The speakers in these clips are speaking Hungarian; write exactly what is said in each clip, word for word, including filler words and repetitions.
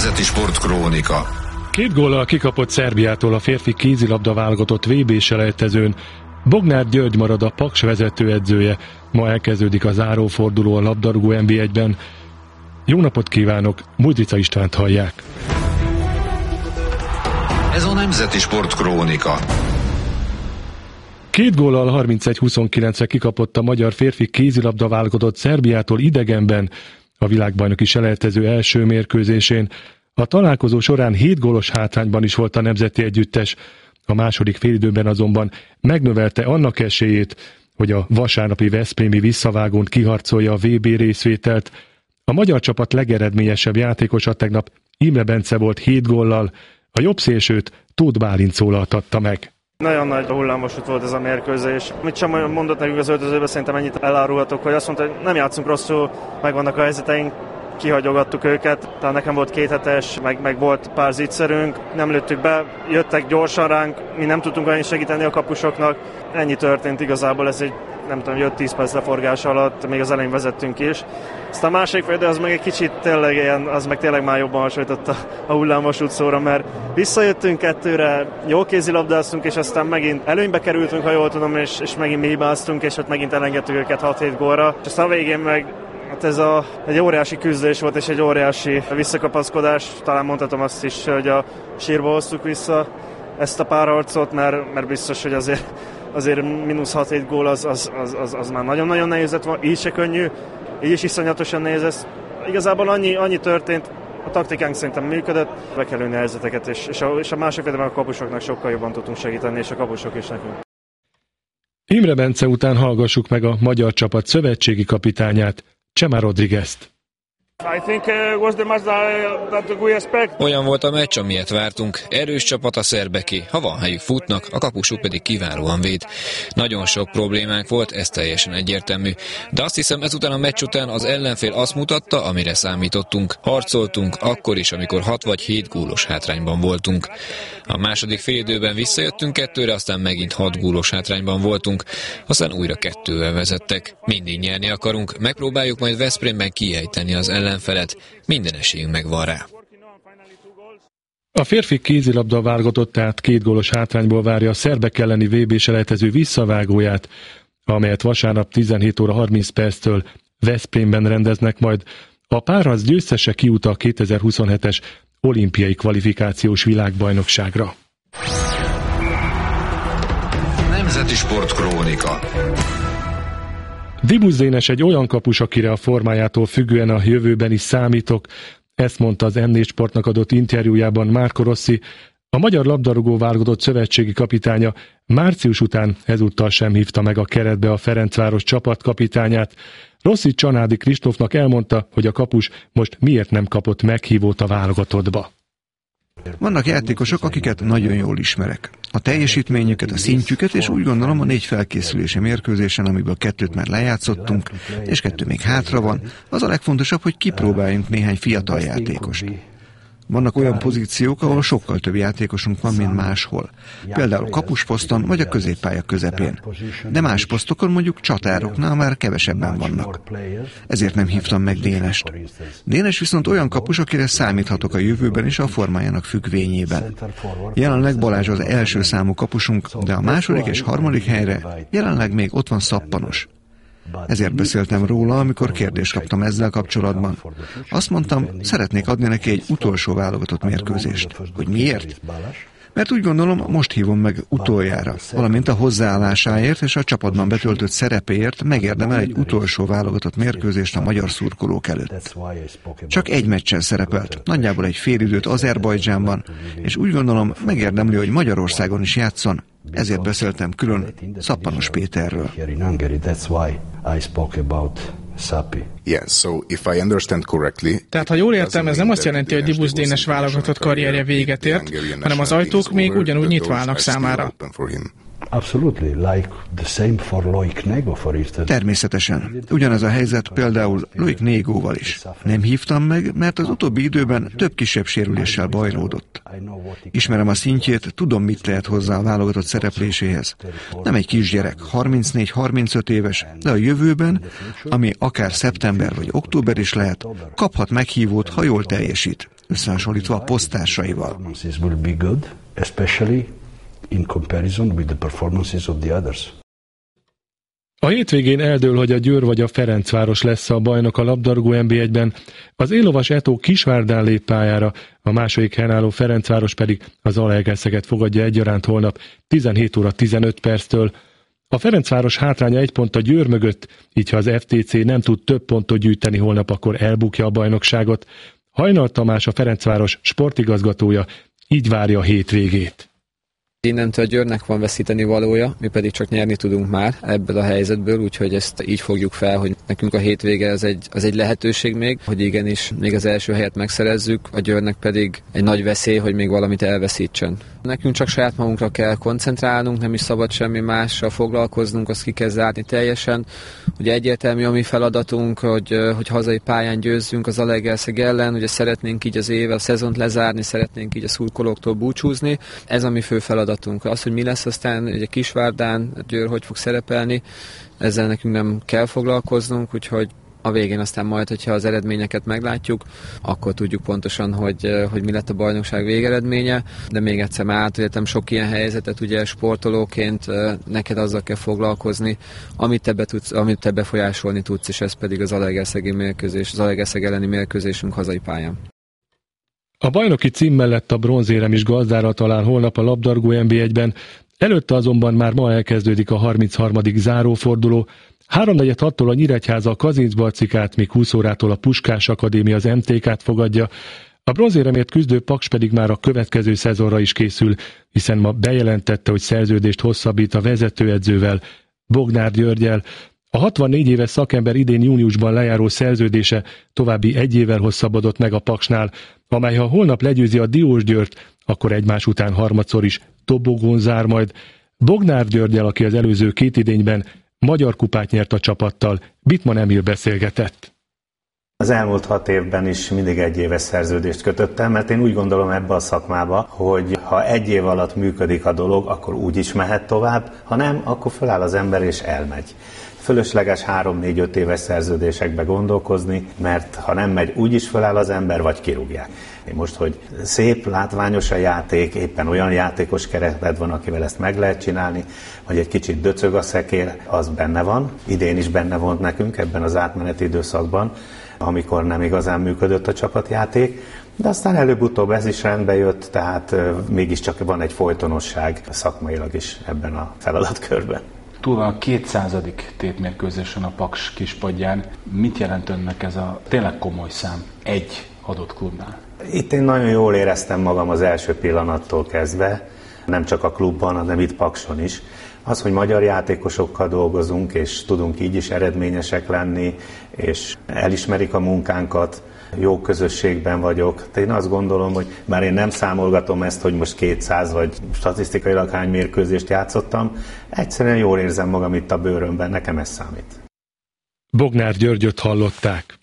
Nemzeti Sportkrónika. Két góllal kikapott Szerbiától a férfi kézilabda válogatott vé bé-selejtezőn. Bognár György marad a Paks vezetőedzője. Ma elkezdődik a záróforduló a labdarúgó en bé egyben. Jó napot kívánok, Mudrica Istvánt hallják. Ez a Nemzeti Sportkrónika. Két góllal harmincegy huszonkilencre kikapott a magyar férfi kézilabda válogatott Szerbiától idegenben a világbajnoki selejtező első mérkőzésén. A találkozó során hét gólos hátrányban is volt a nemzeti együttes. A második félidőben azonban megnövelte annak esélyét, hogy a vasárnapi veszprémi visszavágón kiharcolja a vé bé részvételt. A magyar csapat legeredményesebb játékosa tegnap Imre Bence volt hét góllal, a jobb szélsőt Tóth Bálint szólaltatta meg. Nagyon nagy hullámvasút volt ez a mérkőzés. Mit sem mondott nekünk az öltözőben, szerintem ennyit elárulhatok, hogy azt mondta, hogy nem játszunk rosszul, megvannak a helyzeteink, kihagyogattuk őket. Tehát nekem volt kéthetes, meg, meg volt pár zicserünk, nem lőttük be, jöttek gyorsan ránk, mi nem tudtunk olyan segíteni a kapusoknak. Ennyi történt igazából, ez egy nem tudom, öt-tíz perc leforgás alatt, még az elején vezettünk is. Aztán a másik fél, de az meg egy kicsit tényleg ilyen, az meg tényleg már jobban hasonlított a, a hullámvasút szóra, mert visszajöttünk kettőre, jó kézilabdáztunk, és aztán megint előnybe kerültünk, ha jól tudom, és, és megint mi hibáztunk, és ott megint elengedtük őket hat-hét gólra. És aztán a végén meg hát ez a, egy óriási küzdés volt, és egy óriási visszakapaszkodás. Talán mondhatom azt is, hogy a sírba hoztuk vissza ezt a párharcot, mert, mert biztos, hogy azért azért mínusz hat-hét gól az, az, az, az, az már nagyon-nagyon nehéz lett volna, így se könnyű, így is iszonyatosan nehéz ez. Igazából annyi, annyi történt, a taktikánk szerintem működött, be kell lőni a helyzeteket, és, és, a, és a másik félben a kapusoknak sokkal jobban tudtunk segíteni, és a kapusok is nekünk. Imre Bence után hallgassuk meg a magyar csapat szövetségi kapitányát, Csema Rodriguezt. Olyan volt a meccs, amilyet vártunk. Erős csapat a szerbeké. Ha van helyük, futnak, a kapusuk pedig kiválóan véd. Nagyon sok problémánk volt, ez teljesen egyértelmű. De azt hiszem, ezután a meccs után az ellenfél azt mutatta, amire számítottunk. Harcoltunk, akkor is, amikor hat vagy hét gólos hátrányban voltunk. A második félidőben visszajöttünk kettőre, aztán megint hat gólos hátrányban voltunk. Aztán újra kettővel vezettek. Mindig nyerni akarunk, megpróbáljuk majd Veszprémben kiejteni az ellenfelet. Minden esélyünk megvan rá. A férfi kézilabda válogatott tehát két gólos hátrányból várja a szerbek elleni vé bé-selejtező visszavágóját, amelyet vasárnap tizenhét óra harminc perctől Veszprémben rendeznek majd. A párharc győztese kijut a kétezer-huszonhetes olimpiai kvalifikációs világbajnokságra. Nemzeti Sportkrónika. Dibusz Dénes egy olyan kapus, akire a formájától függően a jövőben is számítok, ezt mondta az em négy Sportnak adott interjújában Marco Rossi, a magyar labdarúgó válogatott szövetségi kapitánya március után ezúttal sem hívta meg a keretbe a Ferencváros csapatkapitányát. Rossi Csanádi Kristófnak elmondta, hogy a kapus most miért nem kapott meghívót a válogatottba. Vannak játékosok, akiket nagyon jól ismerek. A teljesítményüket, a szintjüket, és úgy gondolom a négy felkészülési mérkőzésen, amiből kettőt már lejátszottunk, és kettő még hátra van, az a legfontosabb, hogy kipróbáljunk néhány fiatal játékost. Vannak olyan pozíciók, ahol sokkal több játékosunk van, mint máshol. Például kapusposzton vagy a középpálya közepén. De más posztokon, mondjuk csatároknál már kevesebben vannak. Ezért nem hívtam meg Dénest. Dénes viszont olyan kapus, akire számíthatok a jövőben is a formájának függvényében. Jelenleg Balázs az első számú kapusunk, de a második és harmadik helyre jelenleg még ott van Szappanos. Ezért beszéltem róla, amikor kérdést kaptam ezzel kapcsolatban. Azt mondtam, szeretnék adni neki egy utolsó válogatott mérkőzést. Hogy miért? Mert úgy gondolom, most hívom meg utoljára, valamint a hozzáállásáért és a csapatban betöltött szerepéért megérdemel egy utolsó válogatott mérkőzést a magyar szurkolók előtt. Csak egy meccsen szerepelt, nagyjából egy félidőt Azerbajdzsánban, és úgy gondolom, megérdemli, hogy Magyarországon is játszon, ezért beszéltem külön Szappanos Péterről. Yes, so if I understand correctly, Tehát, ha jól értem, ez nem azt jelenti, hogy Dibusz Dénes válogatott karrierje véget ért, hanem az ajtók még ugyanúgy nyitva állnak számára. Absolutely, like the same for Loic Nego, for instance. Természetesen. Ugyanez a helyzet például Loic Negóval is. Nem hívtam meg, mert az utóbbi időben több kisebb sérüléssel bajlódott. Ismerem a szintjét, tudom, mit tehet hozzá a válogatott szerepléséhez. Nem egy kisgyerek, harmincnégy-harmincöt éves, de a jövőben, ami akár szeptember vagy október is lehet, kaphat meghívót, ha jól teljesít, összehasonlítva a poszttársaival. In comparison with the performances of the others. A hétvégén eldől, hogy a Győr vagy a Ferencváros lesz a bajnok a labdarúgó en bé egyben, az élovas Eto Kisvárdán lép pályára, a második helyen álló Ferencváros pedig az Zalaegerszeget fogadja egyaránt holnap tizenhét óra tizenöt perctől. A Ferencváros hátránya egy pont a Győr mögött, így ha az ef té cé nem tud több pontot gyűjteni holnap, akkor elbukja a bajnokságot. Hajnal Tamás, a Ferencváros sportigazgatója, így várja a hétvégét. Innentől a Győrnek van veszíteni valója, mi pedig csak nyerni tudunk már ebből a helyzetből, úgyhogy ezt így fogjuk fel, hogy nekünk a hétvége az egy, az egy lehetőség még, hogy igenis még az első helyet megszerezzük, a Győrnek pedig egy nagy veszély, hogy még valamit elveszítsen. Nekünk csak saját magunkra kell koncentrálnunk, nem is szabad semmi mással foglalkoznunk, azt ki kell zárni teljesen. Ugye egyértelmű a mi feladatunk, hogy, hogy hazai pályán győzzünk az Zalaegerszeg ellen, ugye szeretnénk így az év, a szezont lezárni, szeretnénk így a szurkolóktól búcsúzni. Ez a mi fő feladatunk. Az, hogy mi lesz aztán ugye Kisvárdán, Győr hogy fog szerepelni, ezzel nekünk nem kell foglalkoznunk, úgyhogy a végén aztán majd, hogyha az eredményeket meglátjuk, akkor tudjuk pontosan, hogy, hogy mi lett a bajnokság végeredménye, de még egyszer már átéltem sok ilyen helyzetet, ugye sportolóként neked azzal kell foglalkozni, amit te, be tudsz, amit te befolyásolni tudsz, és ez pedig az Zalaegerszegi mérkőzés, az Zalaegerszeg elleni mérkőzésünk hazai pályán. A bajnoki cím mellett a bronzérem is gazdára talál holnap a labdarúgó en bé egyben, előtte azonban már ma elkezdődik a harmincharmadik záróforduló. Háromnegyed hattól a Nyíregyháza a Kazincbarcikát, míg húsz órától a Puskás Akadémia az em té kát fogadja. A bronzéremért küzdő Paks pedig már a következő szezonra is készül, hiszen ma bejelentette, hogy szerződést hosszabbít a vezetőedzővel, Bognár Györggyel. A hatvannégy éves szakember idén júniusban lejáró szerződése további egy évvel hosszabbodott meg a Paksnál, amely ha holnap legyőzi a Diósgyőrt, akkor egymás után harmadszor is tobogón zár majd. Bognár Györggyel, aki az előző két idényben magyar kupát nyert a csapattal, Bittman Emil beszélgetett. Az elmúlt hat évben is mindig egy éves szerződést kötöttem, mert én úgy gondolom ebbe a szakmába, hogy ha egy év alatt működik a dolog, akkor úgy is mehet tovább, ha nem, akkor föláll az ember és elmegy. Fölösleges három-négy-öt éves szerződésekbe gondolkozni, mert ha nem megy, úgy is föláll az ember, vagy kirúgják. Most, hogy szép, látványos a játék, éppen olyan játékos kereted van, akivel ezt meg lehet csinálni, vagy egy kicsit döcög a szekér, az benne van. Idén is benne volt nekünk ebben az átmeneti időszakban, amikor nem igazán működött a csapatjáték, de aztán előbb-utóbb ez is rendbe jött, tehát euh, mégiscsak van egy folytonosság szakmailag is ebben a feladatkörben. Túl van a kétszázadik tétmérkőzésen a Paks kispadján. Mit jelent önnek ez a tényleg komoly szám egy adott klubnál? Itt én nagyon jól éreztem magam az első pillanattól kezdve, nem csak a klubban, hanem itt Pakson is. Az, hogy magyar játékosokkal dolgozunk, és tudunk így is eredményesek lenni, és elismerik a munkánkat, jó közösségben vagyok. De én azt gondolom, hogy bár én nem számolgatom ezt, hogy most kétszáz vagy statisztikailag hány mérkőzést játszottam, egyszerűen jól érzem magam itt a bőrömben, nekem ez számít. Bognár Györgyöt hallották.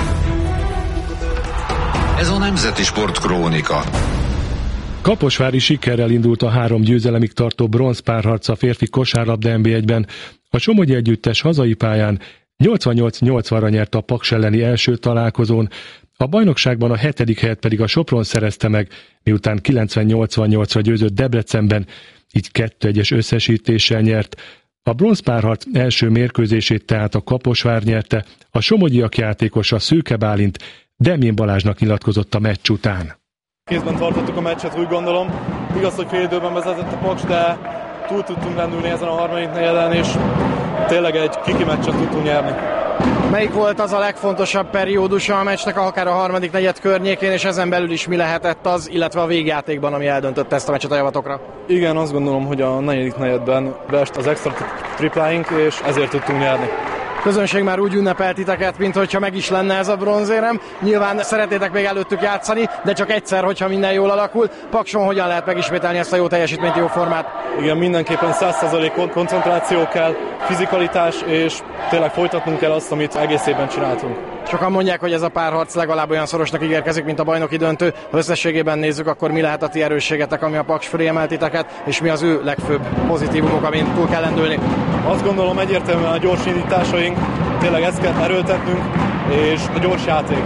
Ez a Nemzeti Sport Krónika. Kaposvári sikerrel indult a három győzelemig tartó bronzpárharc a férfi kosárlabda en bé egyben. A Somogyi együttes hazai pályán nyolcvannyolc nyolcvanra nyert a Paks elleni első találkozón, a bajnokságban a hetedik helyet pedig a Sopron szerezte meg, miután kilencven nyolcvannyolcra győzött Debrecenben, így kettő egyes összesítéssel nyert. A bronzpárharc első mérkőzését tehát a Kaposvár nyerte, a somogyiak játékosa Szőke Bálint Demjén Balázsnak nyilatkozott a meccs után. Kézben tartottuk a meccset, úgy gondolom. Igaz, hogy fél időben vezetett a Paks, de túl tudtunk lendülni ezen a harmadik negyeden, és tényleg egy kiki meccset tudtunk nyerni. Melyik volt az a legfontosabb periódusa a meccsnek, akár a harmadik negyed környékén, és ezen belül is mi lehetett az, illetve a végjátékban, ami eldöntötte ezt a meccset a javatokra? Igen, azt gondolom, hogy a negyedik negyedben beest az extra tripláink, és ezért tudtunk nyerni. közönség már úgy ünnepelt titeket, mint hogyha meg is lenne ez a bronzérem. Nyilván szeretnétek még előttük játszani, de csak egyszer, hogyha minden jól alakul. Pakson hogyan lehet megismételni ezt a jó teljesítményt, jó formát? Igen, mindenképpen száz százalék koncentráció kell, fizikalitás, és tényleg folytatnunk kell azt, amit egész évben csináltunk. Sokan mondják, hogy ez a párharc legalább olyan szorosnak ígérkezik, mint a bajnoki döntő. Ha összességében nézzük, akkor mi lehet a ti erősségetek, ami a Paks fölé emelt titeket, és mi az ő legfőbb pozitívumok, amin túl kell lendülni? Azt gondolom, egyértelműen a gyors indításaink, tényleg ezt kell erőltetnünk, és a gyors játék.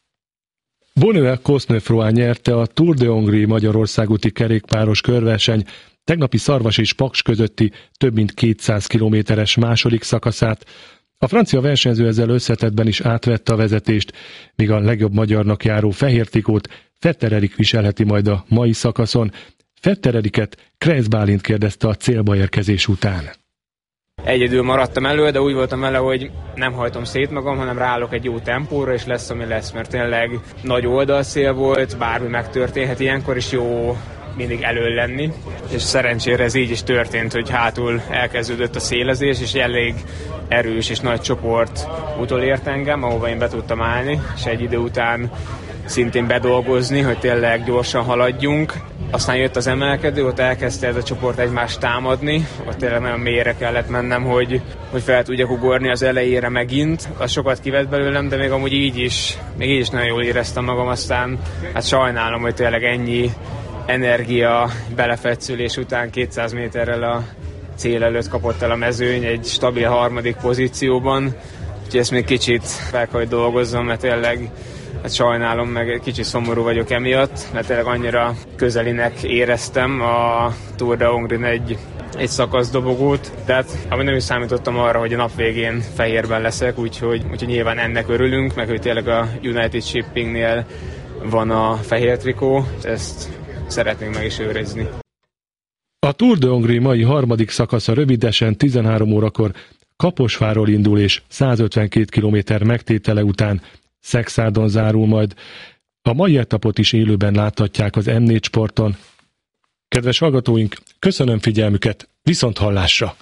Benoît Cosnefroy nyerte a Tour de Hongrie Magyarország úti kerékpáros körverseny tegnapi Szarvas és Paks közötti több mint kétszáz kilométeres második szakaszát. A francia versenyző ezzel összetettben is átvette a vezetést, míg a legjobb magyarnak járó fehér trikót Fetter Erik viselheti majd a mai szakaszon. Fetter Eriket Kreisz Bálint kérdezte a célba érkezés után. Egyedül maradtam elő, de úgy voltam vele, hogy nem hajtom szét magam, hanem ráállok egy jó tempóra, és lesz, ami lesz, mert tényleg nagy oldalszél volt, bármi megtörténhet, ilyenkor is jó mindig elő lenni, és szerencsére ez így is történt, hogy hátul elkezdődött a szélezés, és elég erős és nagy csoport utolért engem, ahova én be tudtam állni, és egy idő után szintén bedolgozni, hogy tényleg gyorsan haladjunk. Aztán jött az emelkedő, ott elkezdte ez a csoport egymást támadni, ott tényleg nagyon mélyre kellett mennem, hogy, hogy fel tudjak ugorni az elejére megint. Az sokat kivett belőlem, de még amúgy így is, még így is nagyon jól éreztem magam, aztán hát sajnálom, hogy tényleg ennyi energia belefetszülés után kétszáz méterrel a cél előtt kapott el a mezőny egy stabil harmadik pozícióban, úgyhogy ezt még kicsit fel kell, hogy dolgozzam, mert tényleg hát sajnálom, meg kicsit szomorú vagyok emiatt, mert tényleg annyira közelinek éreztem a Tour de Hongrie egy, egy szakaszdobogót, tehát ami nem is számítottam arra, hogy a nap végén fehérben leszek, úgyhogy, úgyhogy nyilván ennek örülünk, meg hogy tényleg a United Shippingnél van a fehér trikó, ezt szeretnénk meg is őrizni. A Tour de Hongrie mai harmadik szakasza rövidesen tizenhárom órakor Kaposvárról indul, és százötvenkét kilométer megtétele után Szexárdon zárul majd. A mai etapot is élőben láthatják az em négy Sporton. Kedves hallgatóink, köszönöm figyelmüket, viszont hallásra!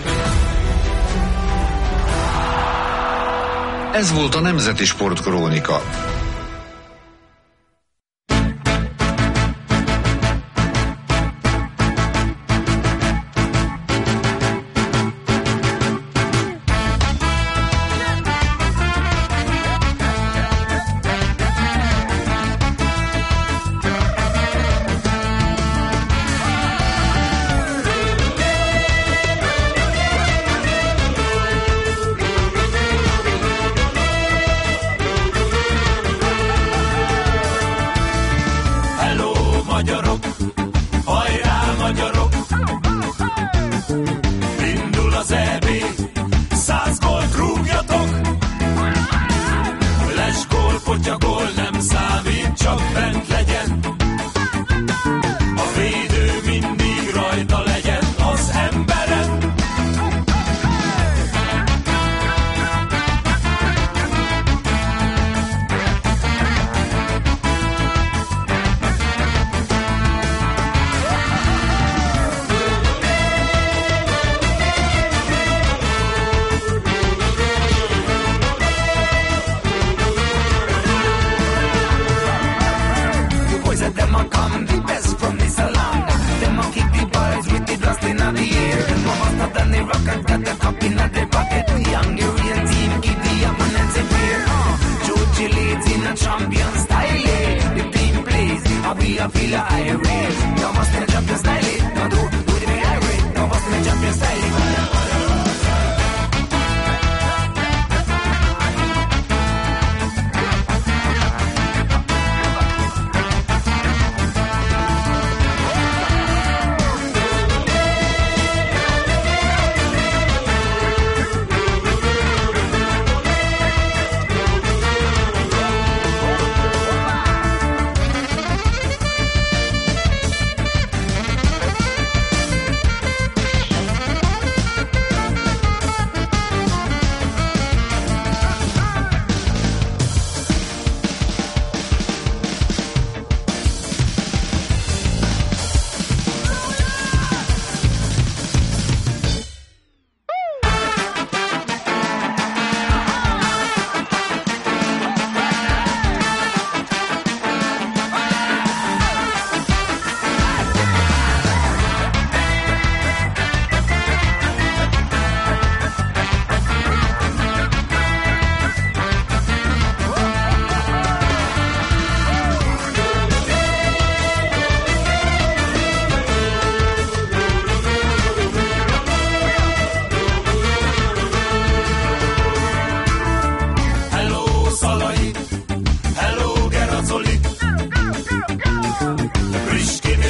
Ez volt a Nemzeti Sportkrónika.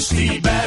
Pestében.